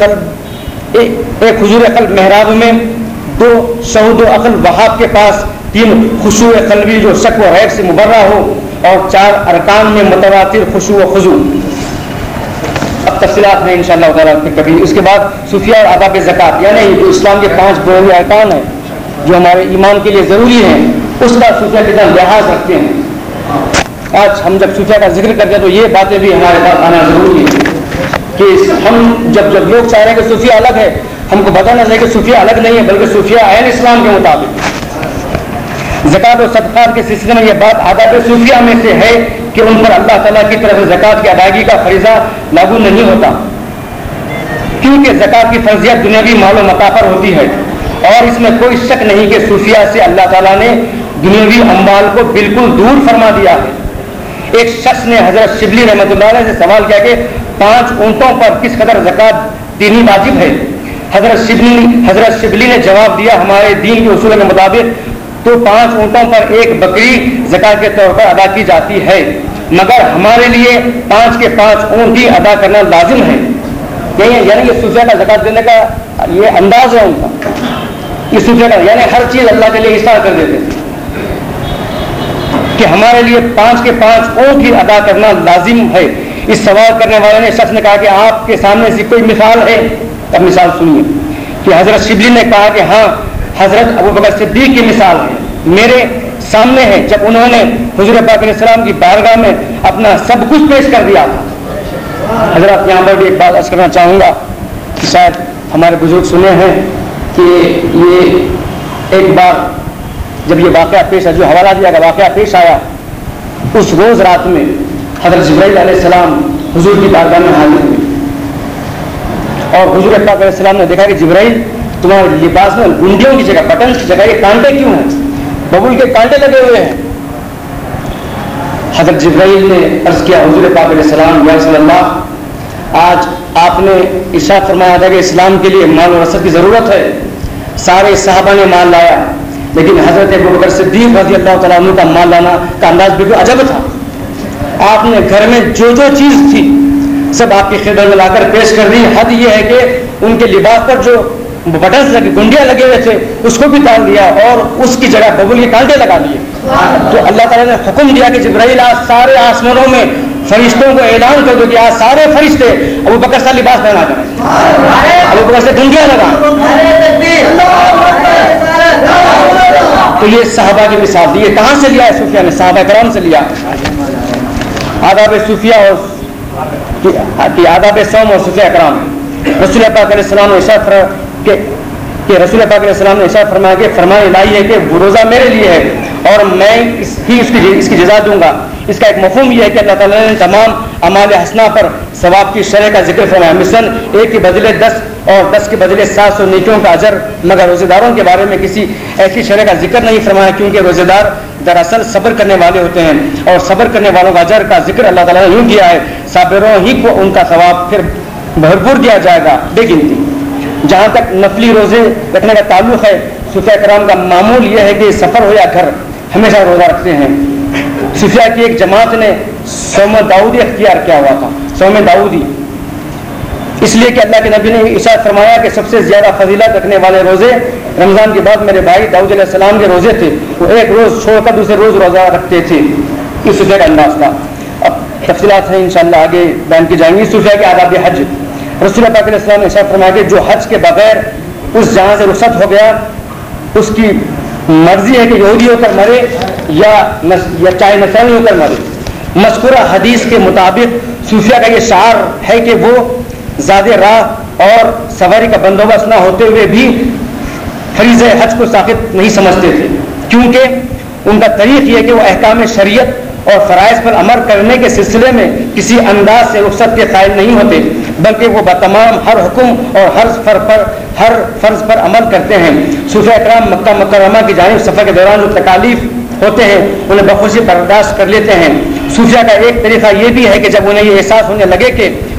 حضور قلب محراب میں، 2 شہود و عقل وہاب کے پاس، 3 خشوع قلبی جو شک و ریب سے مبرہ ہو، اور 4 ارکان میں متواتر خشوع و خضوع. اب تفصیلات ہیں انشاءاللہ تعالیٰ کبھی. اس کے بعد صوفیہ اور آداب زکوٰۃ، یعنی جو اسلام کے 5 بنیادی ارکان ہیں جو ہمارے ایمان کے لیے ضروری ہیں، اس کا صوفیہ کتنا لحاظ رکھتے ہیں. آج ہم جب صوفیہ کا ذکر کرتے ہیں تو یہ باتیں بھی ہمارے پاس آنا ضروری ہے کہ ہم جب لوگ چاہ رہے ہیں کہ صوفیہ الگ ہے، ہم کو بتانا چاہیے کہ صوفیہ الگ نہیں ہے بلکہ صوفیہ عین اسلام کے مطابق. زکوٰۃ و صدقات کے سلسلے میں یہ بات آداب صوفیہ میں سے ہے کہ ان پر اللہ تعالیٰ کی طرف سے زکوٰۃ کی ادائیگی کا فریضہ لاگو نہیں ہوتا، کیونکہ زکوٰۃ کی فرضیت دنیاوی مال و متاع پر ہوتی ہے. اور اس میں کوئی شک نہیں کہ صوفیہ سے اللہ تعالیٰ نے دنیاوی اموال کو بالکل دور فرما دیا ہے. ایک شخص نے حضرت شبلی رحمۃ اللہ علیہ سے سوال کیا کہ 5 اونٹوں پر کس قدر زکوٰۃ دینی واجب ہے. حضرت شبلی نے جواب دیا، ہمارے دین کے اصول کے مطابق تو 5 اونٹوں پر 1 بکری زکوٰۃ کے طور پر ادا کی جاتی ہے، مگر ہمارے لیے 5 کے 5 اونٹ ہی ادا کرنا لازم ہے. یعنی یہ صوفیہ کا زکوٰۃ دینے کا یہ انداز ہے ان کا. یہ صوفیہ کا یعنی ہر چیز اللہ کے لیے احسان کر دیتے ہیں کہ ہمارے لیے 5 کے 5 اونٹ ہی ادا کرنا لازم ہے. اس سوال کرنے والے نے شخص نے کہا کہ آپ کے سامنے سے کوئی مثال ہے؟ اب مثال سنیے کہ حضرت شبلی نے کہا کہ ہاں، حضرت ابوبکر صدیق کی مثال ہے میرے سامنے ہے، جب انہوں نے حضور پاک علیہ السلام کی بارگاہ میں اپنا سب کچھ پیش کر دیا تھا. حضرت یہاں پر بھی ایک بات عرض کرنا چاہوں گا کہ شاید ہمارے بزرگ سنے ہیں کہ یہ ایک بار جب یہ واقعہ پیش ہے، جو حوالہ دیا گیا واقعہ پیش آیا، اس روز رات میں حضرت جبرائیل علیہ السلام حضور کی بارگاہ میں حاضر ہوئے اور حضور پاک علیہ السلام نے دیکھا کہ جبرائیل تمہارے لباس میں گنڈیوں کی جگہ، بٹن کی جگہ یہ کانٹے کیوں ہیں؟ ببول کے کانٹے لگے ہوئے ہیں. حضرت جبرائیل نے عرض کیا حضور پاک علیہ السلام، یا رسول اللہ، آج آپ نے ارشاد فرمایا تھا کہ اسلام کے لیے مال و رسد کی ضرورت ہے. سارے صحابہ نے مال لایا، لیکن حضرت ابوبکر صدیق رضی اللہ تعالیٰ عنہ کا مال لانا کا انداز بالکل عجب تھا. آپ نے گھر میں جو چیز تھی سب آپ کی خدمت میں لا کر پیش کر دی. حد یہ ہے کہ ان کے لباس پر جو بٹنس لگے، گنڈیاں لگے ہوئے تھے، اس کو بھی ڈال دیا اور اس کی جگہ ببول کے کانٹے لگا دیے. تو اللہ تعالیٰ نے حکم دیا کہ جبرائیل آج سارے آسمانوں میں فرشتوں کو اعلان کر دو کہ آج سارے فرشتے ابوبکر سے لباس پہنا کریں، ابوبکر سے گنڈیاں لگائیں. تو یہ صحابہ کی مثال دی. یہ کہاں سے لیا ہے صوفیہ نے؟ صحابہ کرام سے لیا. آداب صوفیہ اور آداب صوم اور صوفیہ کرام. رسول پاک علیہ السلام نے ارشاد کہ رسول پاک علیہ السلام نے ارشاد فرمایا کہ فرمان الہی ہے کہ وہ روزہ میرے لیے ہے اور میں اس کی جزا دوں گا. اس کا ایک مفہوم یہ ہے کہ اللہ تعالیٰ نے تمام اعمال حسنہ پر ثواب کی شرح کا ذکر فرمایا. مثلاً 1 کے بدلے 10 اور 10 کے بدلے 700 نیکیوں کا اجر، مگر روزے داروں کے بارے میں کسی ایسی شرح کا ذکر نہیں فرمایا، کیونکہ روزے دار دراصل صبر کرنے والے ہوتے ہیں اور صبر کرنے والوں کا اجر کا ذکر اللہ تعالیٰ نے یوں کیا ہے، صابروں ہی کو ان کا ثواب پھر بھرپور دیا جائے گا بے گنتی. جہاں تک نفلی روزے رکھنے کا تعلق ہے، صوفیہ کرام کا معمول یہ ہے کہ سفر ہو یا گھر ہمیشہ روزہ رکھتے ہیں. صوفیہ کی ایک جماعت نے صوم داؤدی اختیار کیا ہوا تھا. صوم داؤدی اس لیے کہ اللہ کے نبی نے ارشاد فرمایا کہ سب سے زیادہ فضیلت رکھنے والے روزے رمضان کے بعد میرے بھائی داؤد علیہ السلام کے روزے تھے. وہ ایک روز چھوڑ کر دوسرے روز روزہ رکھتے تھے. یہ صوفیہ کا انداز تھا. اب تفصیلات ہیں انشاءاللہ آگے بیان کی جائیں گی. صوفیہ کے آداب حج. رسول پاک علیہ السلام نے ارشاد فرمایا کہ جو حج کے بغیر اس جہاں سے رخصت ہو گیا، اس کی مرضی ہے کہ یہودی ہو کر مرے یا چاہے نصرانی ہو کر مرے. مذکورہ حدیث کے مطابق صوفیہ کا یہ شعار ہے کہ وہ زیادہ راہ اور سواری کا بندوبست نہ ہوتے ہوئے بھی فریضہ حج کو ساقط نہیں سمجھتے تھے، کیونکہ ان کا طریق یہ ہے کہ وہ احکام شریعت اور فرائض پر عمل کرنے کے سلسلے میں کسی انداز سے رخصت کے قائل نہیں ہوتے، بلکہ وہ بتمام ہر حکم اور ہر فرض پر عمل کرتے ہیں. صوفیہ کرام مکہ مکرمہ کی جانب سفر کے دوران جو تکالیف ہوتے ہیں انہیں بخوشی برداشت کر لیتے ہیں. صوفیہ کا ایک طریقہ یہ بھی ہے کہ جب انہیں یہ احساس ہونے لگے کہ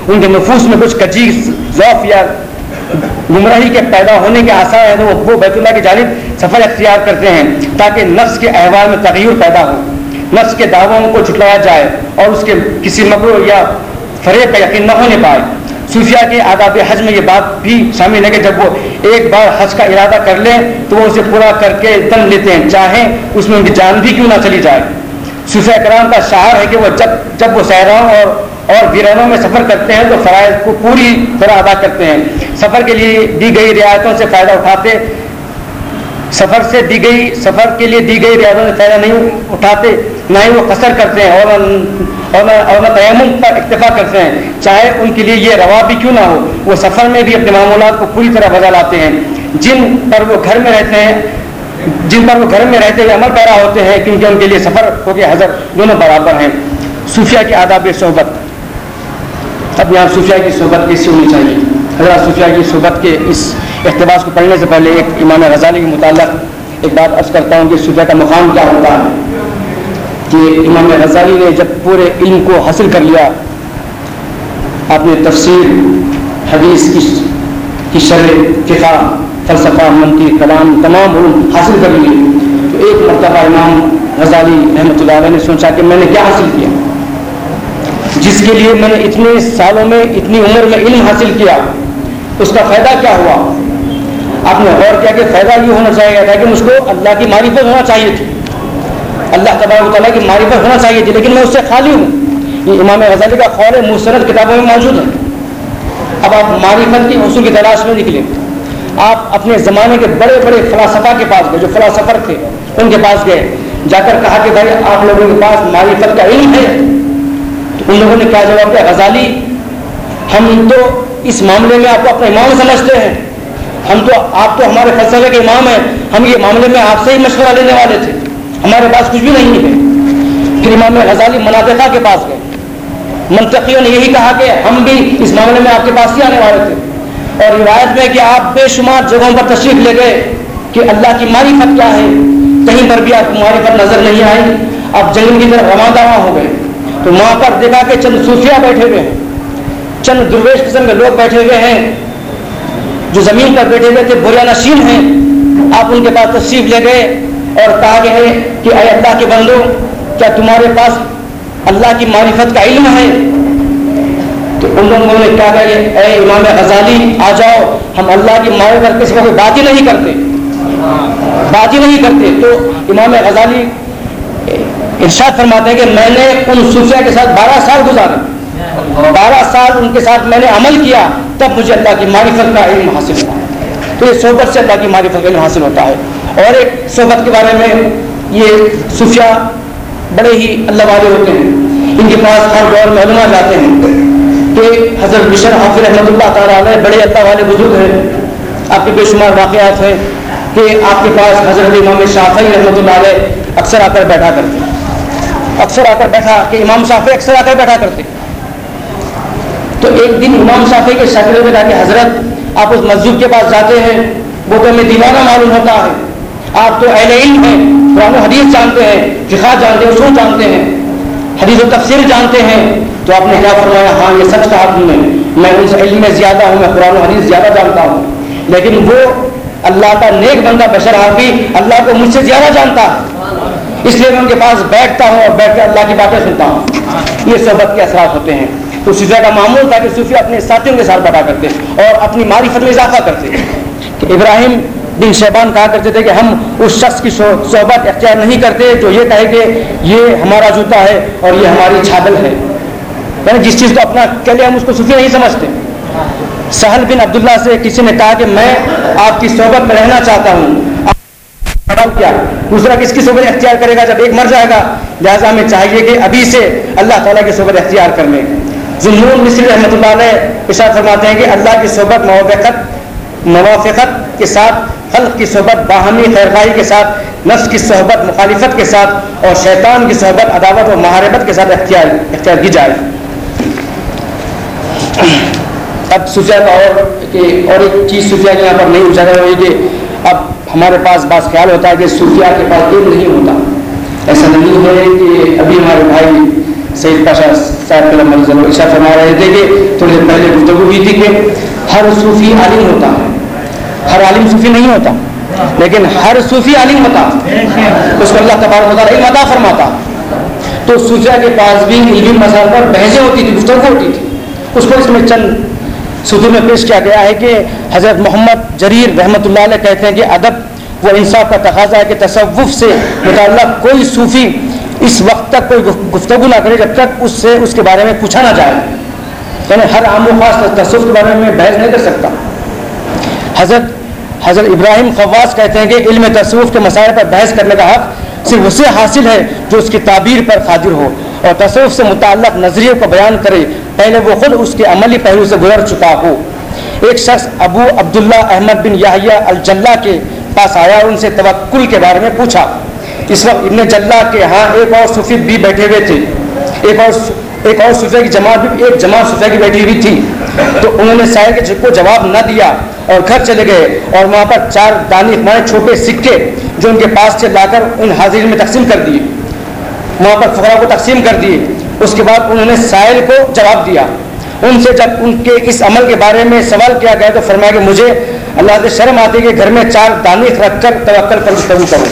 ان کے نفوس میں کچھ کجی ضعف یا گمراہی کے پیدا ہونے کے آثار ہیں تو وہ بیت اللہ کی جانب سفر اختیار کرتے ہیں تاکہ نفس کے احوال میں تغیر پیدا ہو، نفس کے دعووں کو جھٹلایا جائے اور اس کے کسی مکر یا فریب کا یقین نہ ہونے پائے۔ صوفیہ کے آداب حج میں یہ بات بھی شامل ہے کہ جب وہ ایک بار حج کا ارادہ کر لیں تو وہ اسے پورا کر کے دم لیتے ہیں، چاہیں اس میں جان بھی کیوں نہ چلی جائے۔ صوفیہ کرام کا شعار ہے کہ وہ جب وہ صحراؤں اور ویرانوں میں سفر کرتے ہیں تو فرائض کو پوری طرح ادا کرتے ہیں، سفر کے لیے دی گئی رعایتوں سے فائدہ اٹھاتے، سفر کے لیے دی گئی رعایتوں سے فائدہ نہیں اٹھاتے، نہ ہی وہ قصر کرتے ہیں اور نہ تیمم پر اکتفا کرتے ہیں، چاہے ان کے لیے یہ روا بھی کیوں نہ ہو۔ وہ سفر میں بھی اپنے معمولات کو پوری طرح بجا لاتے ہیں، جن پر وہ گھر میں رہتے ہوئے عمل پیرا ہوتے ہیں، کیونکہ ان کے لیے سفر ہو کے حضر دونوں برابر ہیں۔ صوفیہ کی آداب صحبت۔ اب یہاں صوفیہ کی صحبت کیسی ہونی چاہیے؟ حضرات صوفیہ کی صحبت کے اس اقتباس کو پڑھنے سے پہلے ایک امام غزالی کے متعلق ایک بات عرض کرتا ہوں کہ صوفیہ کا مقام کیا ہوتا ہے۔ کہ امام غزالی نے جب پورے علم کو حاصل کر لیا، آپ نے تفسیر، حدیث کی شرح، فقہ، فلسفہ، منطق، کلام، تمام علوم حاصل کر لیے تو ایک مرتبہ امام غزالی رحمۃ اللہ علیہ نے سوچا کہ میں نے کیا حاصل کیا، جس کے لیے میں نے اتنے سالوں میں اتنی عمر میں علم حاصل کیا، اس کا فائدہ کیا ہوا؟ آپ نے غور کیا کہ فائدہ یہ ہونا چاہیے تھا کہ مجھ کو اللہ کی معرفت ہونا چاہیے تھی، اللہ تبارک و تعالیٰ کی معرفت ہونا چاہیے تھی، لیکن میں اس سے خالی ہوں۔ یہ امام غزالی کا قول مستند کتابوں میں موجود ہے۔ اب آپ معرفت کی حصول کی تلاش میں نکلے، آپ اپنے زمانے کے بڑے بڑے فلاسفہ کے پاس گئے، جو فلاسفر تھے ان کے پاس گئے، جا کر کہا کہ بھائی آپ لوگوں کے پاس معرفت کا علم ہے؟ تو ان لوگوں نے کیا جواب دیا؟ غزالی، ہم تو اس معاملے میں آپ کو اپنا امام سمجھتے ہیں، آپ تو ہمارے فلسفے کے امام ہیں، ہم یہ معاملے میں آپ سے ہی مشورہ لینے والے تھے، ہمارے پاس کچھ بھی نہیں ہے۔ پھر امام غزالی مناطقہ کے پاس گئے، منطقیوں نے یہی کہا کہ ہم بھی اس معاملے میں آپ کے پاس ہی آنے والے تھے، اور روایت میں کہ آپ بے شمار جگہوں پر تشریف لے گئے کہ اللہ کی معرفت کیا ہے، کہیں پر بھی آپ کو معرفت نظر نہیں آئی، آپ جنگل کی طرف رواں دواں ہو گئے تو وہاں پر دیکھا کہ چند صوفیہ بیٹھے ہوئے ہیں، چند درویش قسم کے لوگ بیٹھے ہوئے ہیں جو زمین پر بیٹھے ہوئے تھے، بوریا نشین ہیں۔ آپ ان کے پاس تشریف لے گئے اور کہا کہ اے اللہ کے بندو، کیا تمہارے پاس اللہ کی معرفت کا علم ہے؟ تو ان لوگوں نے کہا کہ اے امام غزالی آ جاؤ، ہم اللہ کی معرفت کے سوا کوئی بات ہی نہیں کرتے۔ تو امام غزالی ارشاد فرماتے ہیں کہ میں نے ان صوفیہ کے ساتھ 12 سال گزارے، 12 سال ان کے ساتھ میں نے عمل کیا، تب مجھے اللہ کی معرفت کا علم حاصل ہوا۔ تو یہ صحبت سے اللہ کی معرفت کا علم حاصل ہوتا ہے۔ اور ایک صحبت کے بارے میں، یہ صوفیہ بڑے ہی اللہ والے ہوتے ہیں، ان کے پاس ہر دور میں علماء جاتے ہیں کہ حضرت بشر حافظ رحمۃ اللہ تعالیٰ علیہ بڑے اللہ والے بزرگ ہیں، آپ کے بے شمار واقعات ہیں کہ آپ کے پاس حضرت امام شافعی رحمۃ اللہ علیہ اکثر آ کر بیٹھا کہ امام شافعی اکثر آ کر بیٹھا کرتے۔ تو ایک دن امام شافعی کے شاگرد نے کہا کہ حضرت آپ اس مسجد کے پاس جاتے ہیں، وہ تو ہمیں دیوانہ معلوم ہوتا ہے، آپ تو اہل علم ہیں، قرآن و حدیث جانتے ہیں، فقہ جانتے ہیں، اصول جانتے ہیں، حدیث و تفسیر جانتے ہیں۔ تو آپ نے کیا فرمایا؟ ہاں یہ سچ کہا تم نے، میں ان سے علم میں زیادہ ہوں، میں قرآن و حدیث زیادہ جانتا ہوں، لیکن وہ اللہ کا نیک بندہ بشر حافظ اللہ کو مجھ سے زیادہ جانتا ہے، اس لیے میں ان کے پاس بیٹھتا ہوں اور بیٹھ کر اللہ کی باتیں سنتا ہوں۔ یہ صحبت کے اثرات ہوتے ہیں۔ تو صوفیہ کا معمول تھا کہ صوفیہ اپنے ساتھیوں کے ساتھ بیٹھا کرتے اور اپنی معرفت میں اضافہ کرتے۔ کہ ابراہیم بن شیبان کہا کرتے تھے کہ ہم اس شخص کی صحبت اختیار نہیں کرتے جو یہ کہے کہ یہ ہمارا جوتا ہے اور یہ ہماری چھاگل ہے، یعنی جس چیز کو اپنا کہلے ہم اس کو صوفی نہیں سمجھتے۔ سہل بن عبداللہ سے کسی نے کہا کہ میں آپ کی صحبت میں رہنا چاہتا ہوں، کیا دوسرا کس کی صحبت اختیار کرے گا جب ایک مر جائے گا؟ لہٰذا ہمیں چاہیے کہ ابھی سے اللہ تعالیٰ کی صحبت اختیار کر لیں۔ ذوالنون مصری رحمۃ اللہ علیہ ارشاد فرماتے ہیں کہ اللہ کی صحبت موافقت کے ساتھ، خلق کی صحبت باہمی خیرخواہی کے ساتھ، نفس کی صحبت مخالفت کے ساتھ، اور شیطان کی صحبت عداوت و محاربت کے ساتھ اختیار کی جائے۔ اب صوفیہ کا اور ایک چیز صوفیہ کے یہاں پر نہیں اجاگر ہوئی کہ اب ہمارے پاس بعض خیال ہوتا ہے کہ صوفیہ کے پاس علم نہیں ہوتا۔ ایسا نہیں ہے کہ ابھی ہمارے بھائی سید پاشا صاحب کے لمبے ضرور ارشاد فرما رہے تھے کہ تھوڑی دیر پہلے گفتگو ہوئی تھی کہ ہر صوفی عالم ہوتا ہے، ہر عالم صوفی نہیں ہوتا، لیکن ہر صوفی عالم ہوتا، اس کو اللہ تبارک و تعالیٰ علم عطا فرماتا۔ تو صوفیہ کے پاس بھی علمی مسائل پر بحثیں ہوتی تھی، گفتگو ہوتی تھی۔ اس کو اس میں چند سطور میں پیش کیا گیا ہے کہ حضرت محمد جریر رحمۃ اللہ علیہ کہتے ہیں کہ ادب و انصاف کا تقاضا ہے کہ تصوف سے متعلق کوئی صوفی اس وقت تک کوئی گفتگو نہ کرے جب تک اس سے اس کے بارے میں پوچھا نہ جائے، یعنی ہر عام و خاص تصوف کے بارے میں بحث نہیں کر سکتا۔ حضرت ابراہیم خواص کہتے ہیں کہ علم تصوف کے مسائل پر بحث کرنے کا حق صرف اسے حاصل ہے جو اس کی تعبیر پر قادر ہو اور تصوف سے متعلق نظریے کو بیان کرے، پہلے وہ خود اس کے عملی پہلو سے گزر چکا ہو۔ ایک شخص ابو عبداللہ احمد بن یحییٰ الجلہ کے پاس آیا اور ان سے توکل کے بارے میں پوچھا۔ اس وقت ابن جلہ کے ہاں ایک اور صوفی بھی بیٹھے ہوئے تھے، ایک اور صوفیہ کی جماعت بھی ایک جماعت صوفیہ کی بیٹھی ہوئی تھی، تو انہوں نے سائل کے کو جواب نہ دیا اور گھر چلے گئے اور وہاں پر 4 دانی چھوٹے سکے جو ان کے پاس سے لا کر ان حاضرین میں تقسیم کر دیے، وہاں پر فقراء کو تقسیم کر دیے۔ اس کے بعد انہوں نے سائل کو جواب دیا۔ ان سے جب ان کے اس عمل کے بارے میں سوال کیا گیا تو فرمایا کہ مجھے اللہ سے شرم آتی ہے کہ گھر میں 4 دانش رکھ کر توکل پر گفتگو کروں۔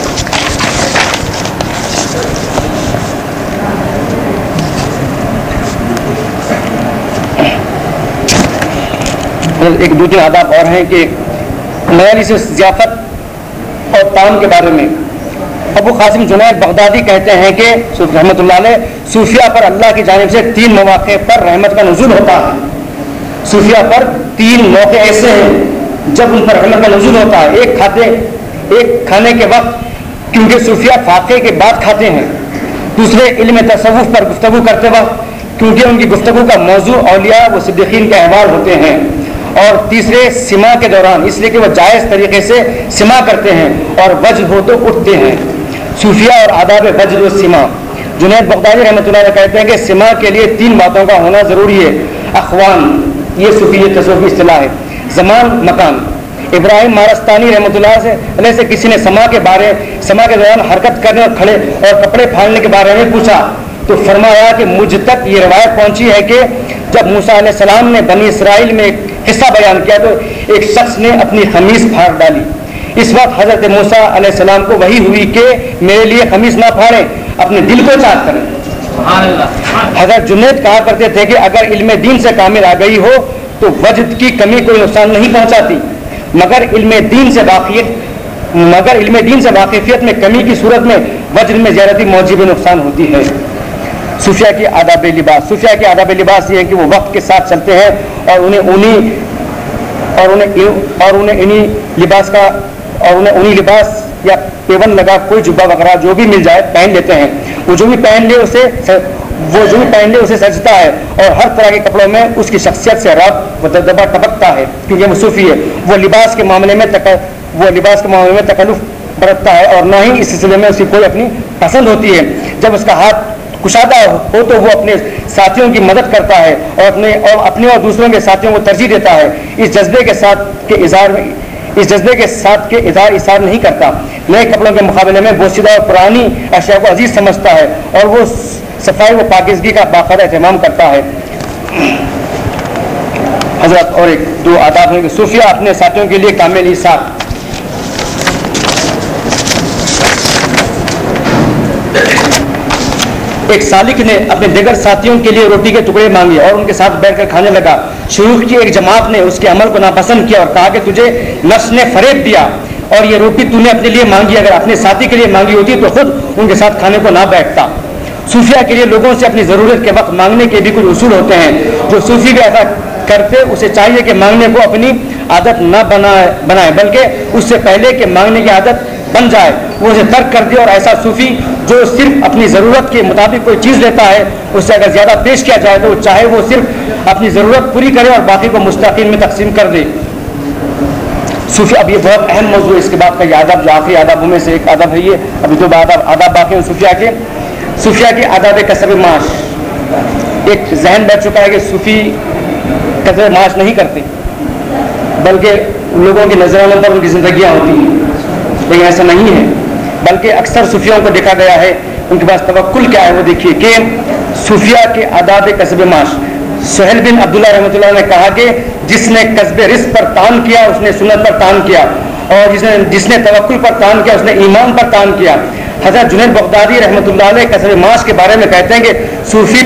ایک دوسرے آداب اور ہیں کہ مجالس ضیافت اور طعام کے بارے میں ابو قاسم جنید بغدادی کہتے ہیں کہ رحمۃ اللہ علیہ صوفیہ پر اللہ کی جانب سے 3 مواقع پر رحمت کا نزول ہوتا ہے۔ صوفیہ پر 3 موقع ایسے ہیں جب ان پر رحمت کا نزول ہوتا ہے۔ ایک کھانے کے وقت کیونکہ صوفیہ فاقے کے بعد کھاتے ہیں، دوسرے علم تصوف پر گفتگو کرتے وقت کیونکہ ان کی گفتگو کا موضوع اولیاء و صدیقین کے احوال ہوتے ہیں، اور تیسرے سما کے دوران اس لیے کہ وہ جائز طریقے سے سما کرتے ہیں اور وجد ہو تو اٹھتے ہیں۔ صوفیہ اور آداب وجد و سما۔ جنید بغدادی رحمۃ اللہ علیہ کہتے ہیں کہ سما کے لیے 3 باتوں کا ہونا ضروری ہے۔ اخوان، یہ صوفی تصوفی اصطلاح ہے، زمان، مکان۔ ابراہیم مارستانی رحمۃ اللہ علیہ سے کسی نے سما کے دوران حرکت کرنے اور کھڑے اور کپڑے پھاڑنے کے بارے میں پوچھا تو فرمایا کہ مجھ تک یہ روایت پہنچی ہے کہ جب موسیٰ علیہ السلام نے بنی اسرائیل میں ایک حصہ بیان کیا تو ایک شخص نے اپنی قمیص پھاڑ ڈالی۔ اس وقت حضرت موسیٰ علیہ السلام کو وحی ہوئی کہ میرے لیے قمیص نہ پھاڑیں، اپنے دل کو چاک کریں۔ حضرت جنید کہا کرتے تھے کہ اگر علم دین سے کامل آ گئی ہو تو وجد کی کمی کوئی نقصان نہیں پہنچاتی، مگر علم دین سے واقفیت میں کمی کی صورت میں وجد میں زیادتی موجب نقصان ہوتی ہے۔ صوفیہ کی آداب لباس۔ صوفیہ کے آداب لباس یہ ہے کہ وہ وقت کے ساتھ چلتے ہیں اور انہیں انہی لباس یا پیون لگا کوئی جبہ وغیرہ جو بھی مل جائے پہن لیتے ہیں۔ وہ جو بھی پہن لے اسے سجتا ہے اور ہر طرح کے کپڑوں میں اس کی شخصیت سے رب و دبدبہ ٹپکتا ہے، کیونکہ وہ صوفی ہے۔ وہ لباس کے معاملے میں تکلف برتتا ہے اور نہ ہی اس سلسلے میں اسی کوئی اپنی پسند ہوتی ہے۔ جب اس کا ہاتھ کشادہ ہو تو وہ اپنے ساتھیوں کی مدد کرتا ہے اور اپنے اور دوسروں کے ساتھیوں کو ترجیح دیتا ہے۔ اس جذبے کے ساتھ کے اظہار نہیں کرتا۔ نئے کپڑوں کے مقابلے میں بوسیدہ اور پرانی اشیاء کو عزیز سمجھتا ہے اور وہ صفائی و پاکیزگی کا باقاعدہ اہتمام کرتا ہے۔ حضرت اور 2 آداب ہیں کہ صوفیہ اپنے ساتھیوں کے لیے کامل ایثار۔ ایک سالک نے اپنے دیگر ساتھیوں کے لیے روٹی کے ٹکڑے مانگے اور ان کے ساتھ بیٹھ کر کھانے لگا۔ شیوخ کی ایک جماعت نے اس کے عمل کو ناپسند کیا اور کہا کہ تجھے نفس نے فریب دیا اور یہ روٹی تو نے اپنے لیے مانگی، اگر اپنے ساتھی کے لیے مانگی ہوتی تو خود ان کے ساتھ کھانے کو نہ بیٹھتا۔ صوفیہ کے لیے لوگوں سے اپنی ضرورت کے وقت مانگنے کے بھی کچھ اصول ہوتے ہیں۔ جو صوفی بھی ایسا کرتے اسے چاہیے کہ مانگنے کو اپنی عادت نہ بنائے بلکہ اس سے پہلے کہ مانگنے کی عادت بن جائے وہ اسے ترک کر دے، اور ایسا صوفی جو صرف اپنی ضرورت کے مطابق کوئی چیز لیتا ہے اس سے اگر زیادہ پیش کیا جائے تو چاہے وہ صرف اپنی ضرورت پوری کرے اور باقی کو مستقیم میں تقسیم کر دے۔ صوفی، اب یہ بہت اہم موضوع ہے، اس کے بعد کا یہ آداب جو آخری آدابوں میں سے ایک آداب ہے، یہ ابھی 2 آداب باقی ہیں صوفیہ کے آداب کسب معاش۔ ایک ذہن بیٹھ چکا ہے کہ صوفی کسب معاش نہیں کرتے بلکہ لوگوں کی نظروں پر ان کی زندگیاں ہوتی ہیں، لیکن ایسا نہیں ہے، بلکہ اکثر صوفیوں کو دیکھا گیا ہے ان کے پاس توکل کیا ہے وہ دیکھیے کہ صوفیہ کے آداب کسب معاش. سہیل بن عبداللہ رحمۃ اللہ نے کہا کہ جس نے کسب رزق پر تان کیا اس نے سنت پر تان کیا, اور جس نے توکل پر تان کیا اس نے ایمان پر تان کیا. حضرت جنید بغدادی رحمۃ اللہ علیہ کسب معاش کے بارے میں کہتے ہیں کہ صوفی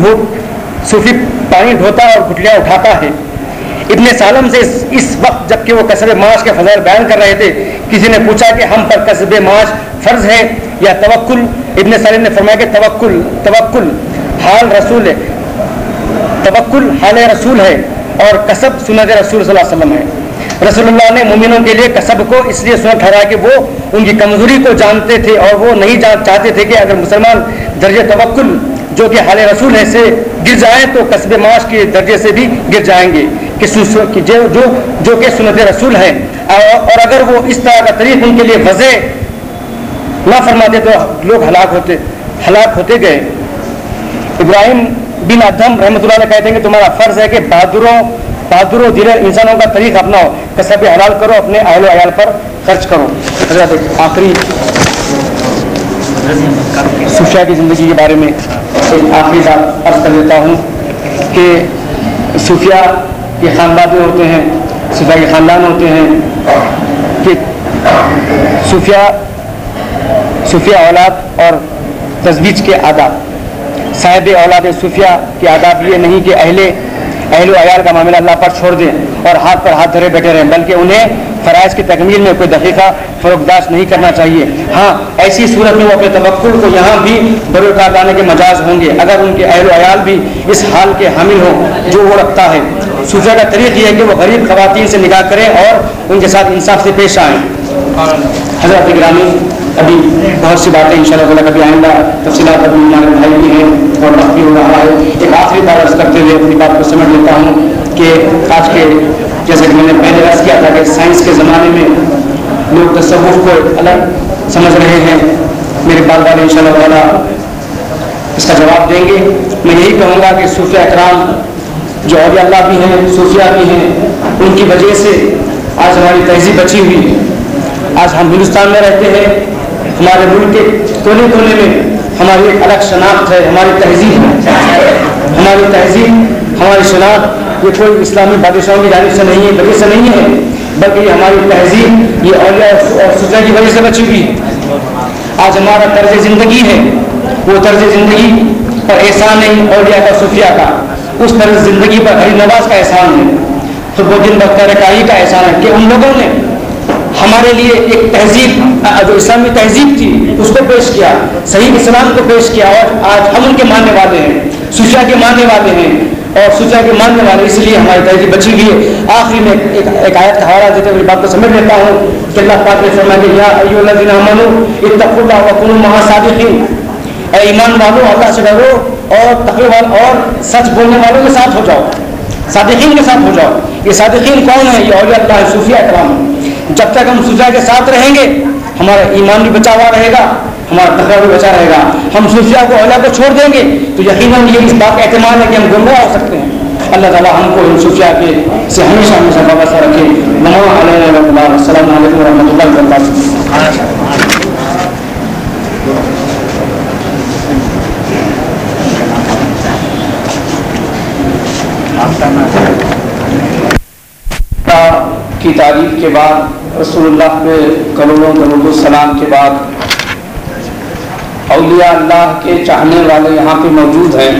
پانی ڈھوتا اور گٹلیاں اٹھاتا ہے. ابن سالم سے اس وقت جب کہ وہ کسب معاش کے فضائل بیان کر رہے تھے, کسی نے پوچھا کہ ہم پر کسب معاش فرض ہے یا توکل. ابن سالم نے فرمایا کہ توکل حال رسول ہے, توکل حال رسول ہے اور کسب سنت رسول صلی اللہ علیہ وسلم ہے. رسول اللہ نے مومنوں کے لیے کسب کو اس لیے سنت ٹھہرایا کہ وہ ان کی کمزوری کو جانتے تھے اور وہ نہیں چاہتے تھے کہ اگر مسلمان درجے توکل جو کہ حال رسول ہے سے گر جائیں تو کسب معاش کے درجے سے بھی گر جائیں گے کہ جو کہ سنت رسول ہے. اور اگر وہ اس طرح کا طریق ان کے لیے وضع نہ فرماتے تو لوگ ہلاک ہوتے گئے. ابراہیم بن ادھم رحمۃ اللہ علیہ کہتے ہیں کہ تمہارا فرض ہے کہ بہادر و دلیر انسانوں کا طریق اپناؤ, کسب حلال کرو, اپنے اہل و عیال پر خرچ کرو. حضرت آخری صوفیہ کی زندگی کے بارے میں ایک آخری بات عرض کر دیتا ہوں کہ صوفیہ کے خاندان ہوتے ہیں, صوفیہ کے خاندان ہوتے ہیں کہ صوفیہ اولاد اور تزویج کے آداب. صاحب اولاد صوفیہ کے آداب یہ نہیں کہ اہل و عیال کا معاملہ اللہ پر چھوڑ دیں اور ہاتھ پر ہاتھ دھرے بیٹھے رہیں, بلکہ انہیں فرائض کی تکمیل میں کوئی دقیقہ فروغداشت نہیں کرنا چاہیے. ہاں ایسی صورت میں وہ اپنے توکل کو یہاں بھی بروکار لانے کے مجاز ہوں گے اگر ان کے اہل و عیال بھی اس حال کے حامل ہوں جو وہ رکھتا ہے. صوفیہ کا طریق یہ ہے کہ وہ غریب خواتین سے نکاح کریں اور ان کے ساتھ انصاف سے پیش آئیں. حضرت گرامی ابھی بہت سی باتیں انشاءاللہ تعالیٰ کبھی آئندہ تفصیلات ابھی ہمارے بھائی بھی ہیں اور وقت بھی ہو رہا ہے. ایک آخری بات عرض کرتے ہوئے اپنی بات کو سمجھ لیتا ہوں کہ آج کے جیسے کہ میں نے پہلے عرض کیا تھا کہ سائنس کے زمانے میں لوگ تصوف کو الگ سمجھ رہے ہیں. میرے بال والے انشاءاللہ تعالیٰ اس کا جواب دیں گے. میں یہی کہوں گا کہ صوفیہ اکرام جو اولیاء اللہ بھی ہیں, صوفیہ بھی ہیں, ان کی وجہ سے آج ہماری تہذیب بچی ہوئی ہے. آج ہم ہندوستان میں رہتے ہیں, ہمارے ملک کے کونے کونے میں ہماری ایک الگ شناخت ہے, ہماری تہذیب ہماری شناخت یہ کوئی اسلامی بادشاہوں کی جانب سے نہیں ہے, وجہ سے نہیں ہے, بلکہ یہ ہماری تہذیب یہ اولیاء اور صوفیہ کی وجہ سے بچی ہوئی ہے. آج ہمارا طرز زندگی ہے, وہ طرز زندگی پر احسان نہیں اولیاء کا صوفیہ کا, اس طرز زندگی پر غریب نواز کا احسان ہے, خود الدین بختیار کا احسان ہے کہ ان لوگوں نے ہمارے لیے ایک تہذیب جو اسلامی تہذیب تھی اس کو پیش کیا, صحیح اسلام کو پیش کیا, اور آج ہم ان کے ماننے والے ہیں, صوفیہ کے ماننے والے ہیں اور صوفیہ کے ماننے والے, اس لیے ہماری تہذیب بچی ہوئی ہے. آخری میں ایک آیت کا حوالہ دیتے ہوئے بات کو سمجھ لیتا ہوں کہ اللہ پاک نے فرمایا کہ یا ایھا الذین آمنوا اتقوا اللہ وکونوا مع الصادقین, اے ایمان والو اللہ سے ڈرو اور تقوی اور سچ بولنے والوں کے ساتھ ہو جاؤ, صادقین کے ساتھ ہو جاؤ. یہ صادقین کون ہیں؟ یہ اولیاء اللہ صوفیہ اکرام. جب تک ہم صوفیہ کے ساتھ رہیں گے ہمارا ایمان بھی بچا ہوا رہے گا, ہمارا تقوی بھی بچا رہے گا. ہم صوفیہ کو اولیاء کو چھوڑ دیں گے تو یقیناً یہ اس بات کا احتمال ہے کہ ہم گمراہ ہو سکتے ہیں. اللہ تعالیٰ ہم کو ان صوفیہ کے سے ہمیشہ ہمیشہ وابستہ رکھے. السلام علیکم ورحمۃ اللہ وبرکاتہ. کی تعریف کے بعد رسول اللہ پہ کروڑوں درود السلام کے بعد اولیاء اللہ کے چاہنے والے یہاں پہ موجود ہیں.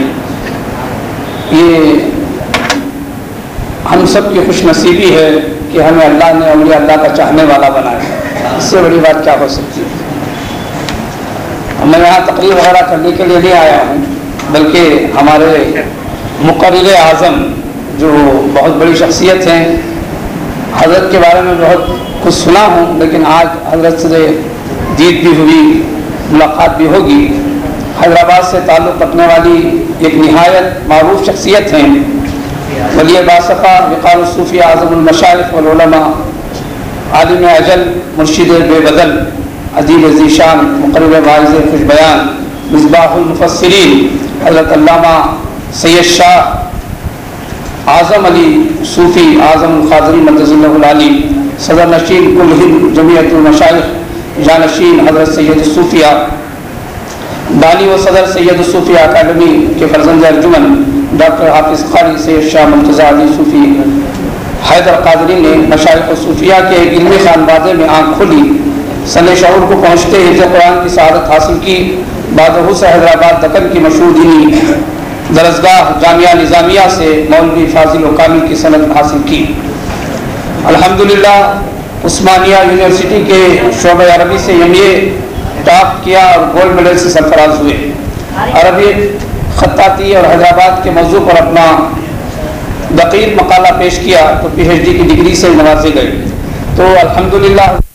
یہ ہم سب کی خوش نصیبی ہے کہ ہمیں اللہ نے اولیاء اللہ کا چاہنے والا بنایا. اس سے بڑی بات کیا ہو سکتی ہے. میں یہاں تقریر وغیرہ کرنے کے لیے نہیں آیا ہوں, بلکہ ہمارے مقرر اعظم جو بہت بڑی شخصیت ہیں, حضرت کے بارے میں بہت کچھ سنا ہوں, لیکن آج حضرت سے دید بھی ہوئی, ملاقات بھی ہوگی. حیدرآباد سے تعلق رکھنے والی ایک نہایت معروف شخصیت ہیں, ولی باصفا وقار الصوفیہ اعظم المشائخ والعلماء, عالم اجل, مرشد بے بدل, ادیب ذیشان, مقرر واعظ خوش بیان, مصباح المفسرین, حضرت علامہ سید شاہ اعظم علی صوفی اعظم القادری مدظ اللہ العلی, صدر نشین کل ہند جمعیت المشائخ, جانشین حضرت سید الصوفیہ, بانی و صدر سید الصوفیہ اکیڈمی کے فرزند ارجمن ڈاکٹر حافظ قاری سید شاہ مرتضیٰ علی صوفی حیدر قادری نے مشائخ و صوفیہ کے علمی خانوادے میں آنکھ کھلی، سن شعور کو پہنچتے حفظ قرآن کی سعادت حاصل کی، بعد سے حیدرآباد دکن کی مشہور دینی درسگاہ جامعہ نظامیہ سے مولوی فاضل و کامل کی سند حاصل کی۔ الحمدللہ عثمانیہ یونیورسٹی کے شعبہ عربی سے MA ٹاپ کیا اور گولڈ میڈل سے سرفراز ہوئے۔ عربی خطاطی اور حیدرآباد کے موضوع پر اپنا دقیق مقالہ پیش کیا تو PhD کی ڈگری سے نوازے گئے۔ تو الحمدللہ